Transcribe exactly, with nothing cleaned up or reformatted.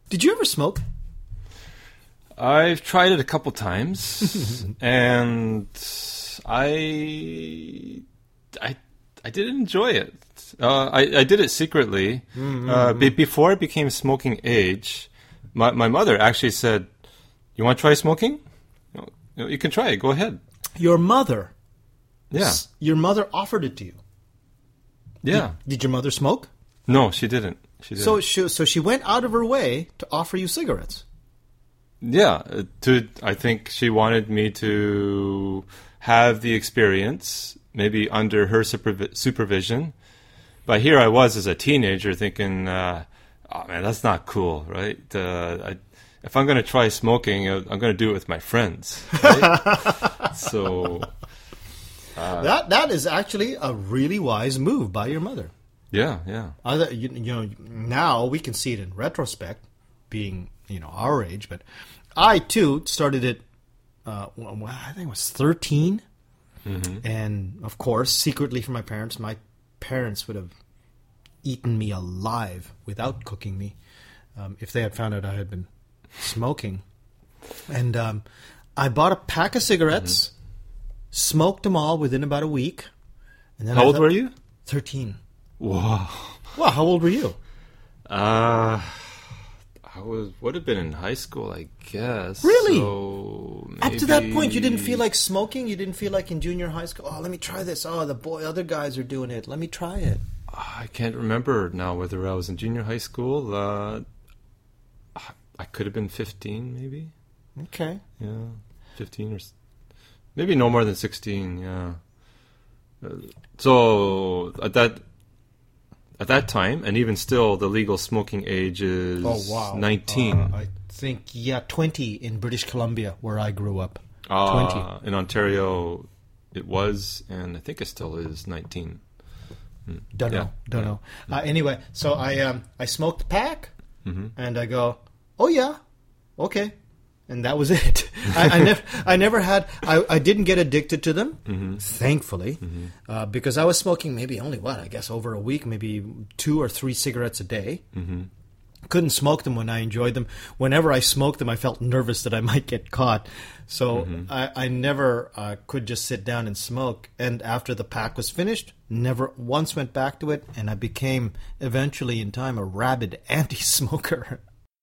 Did you ever smoke? I've tried it a couple times, and I, I, I didn't enjoy it. Uh, I, I did it secretly. Mm-hmm. Uh, be, before I became smoking age, my my mother actually said, "You want to try smoking? You, know, you can try it. Go ahead." Your mother? Yeah. Your mother offered it to you? Yeah. Did, did your mother smoke? No, she didn't. She didn't. So she, so she went out of her way to offer you cigarettes? Yeah. uh, To I think she wanted me to have the experience, maybe under her supervi- supervision. But here I was as a teenager thinking, uh, oh man, that's not cool, right? Uh, I, if I'm going to try smoking, uh, I'm going to do it with my friends, right? So... Uh, that That is actually a really wise move by your mother. Yeah, yeah. Other, you, you know, now we can see it in retrospect, being, you know, our age. But I, too, started it, uh, well, I think it was thirteen. Mm-hmm. And, of course, secretly from my parents, my parents would have eaten me alive without cooking me um, if they had found out I had been smoking. And um, I bought a pack of cigarettes, mm-hmm. smoked them all within about a week. And then How I old thought, were you? thirteen. Whoa. Well, how old were you? Uh, I was would have been in high school, I guess. Really? So maybe... Up to that point, you didn't feel like smoking? You didn't feel like in junior high school, oh, let me try this. Oh, the boy, other guys are doing it. Let me try it. I can't remember now whether I was in junior high school. Uh, I could have been fifteen, maybe. Okay. Yeah, fifteen or maybe no more than sixteen. Yeah. Uh, so at that at that time, and even still, the legal smoking age is oh, wow. nineteen. Uh, I think yeah, twenty in British Columbia, where I grew up. Uh, twenty in Ontario, it was, and I think it still is nineteen. Mm. Don't yeah. know. Don't yeah. know. Uh, anyway, so I um I smoked the pack, mm-hmm. and I go, oh yeah, okay, and that was it. I, I never I never had I, I didn't get addicted to them, mm-hmm. thankfully, mm-hmm. uh, because I was smoking maybe only what I guess over a week, maybe two or three cigarettes a day. Mm-hmm. Couldn't smoke them when I enjoyed them. Whenever I smoked them, I felt nervous that I might get caught. So mm-hmm. I, I never uh, could just sit down and smoke. And after the pack was finished, never once went back to it. And I became eventually in time a rabid anti-smoker.